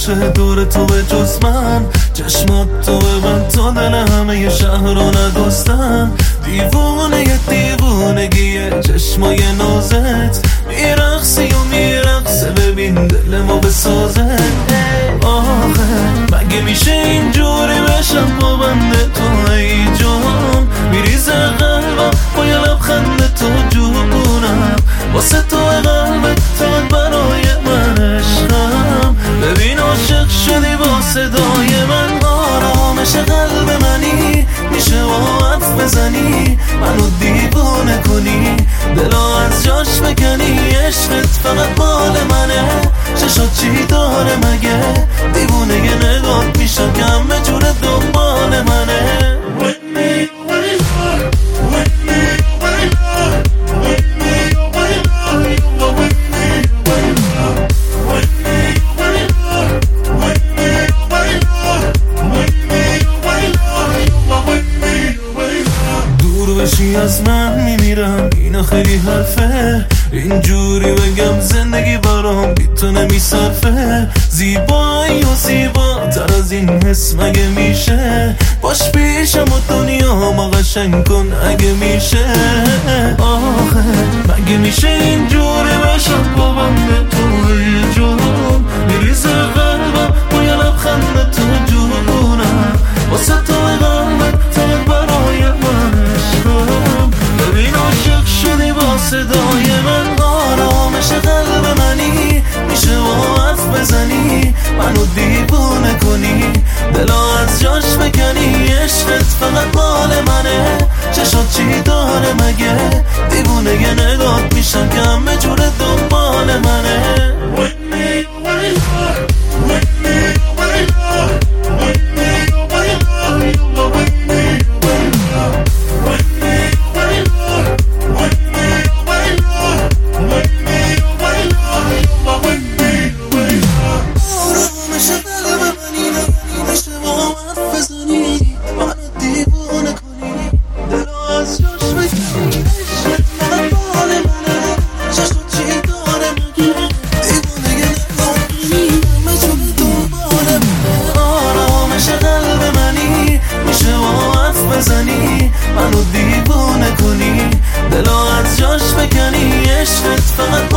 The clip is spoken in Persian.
باشه دور تو به جز من، چشمات تو ببند تا دل همه شهر رو ندستن. دیوونه دیوونگیه چشمای نازت، میرقصی و میرقصه ببین دل ما بسازه. آخه مگه میشه اینجوری بشم با بنده تو ای جان، میریزه قلبم با یه لبخند تو جونم، واسه تو قلبت تاد برای من عشقم. ببین عاشق شدی با صدای من، آرامش قلب منی، میشه با حرف بزنی منو دیوونه کنی، دلا از جاش بکنی. عشقت فقط مال منه، چشات چی داره مگه؟ دیوونه یه نگات میشم که همه جور دنبال منه. بشی از من میمیرم، اینا خیلی حرفه، اینجوری بگم زندگی برام بی تو نمیصرفه. زیبایی و زیباتر از این حس مگه میشه؟ باش پیشم و دنیا ما قشنگ کن اگه میشه. آخه مگه میشه اینجوری بشم با بنده توی جون، میریزه قلبم با یه لبخند تو جونم، واسه تو قلبت تا برای من عشقم. ببین عاشق شدی با صدای من، آرامش قلب منی، میشه با حرف بزنی منو دیوونه کنی، دلا از جاش بکنی. عشقت فقط مال منه، چشات چی داره مگه؟ دیوونه یه نگات میشم که همه جور دنبال منه. منو دیوونه کنی، دلا از جاش بکنی. عشقت فقط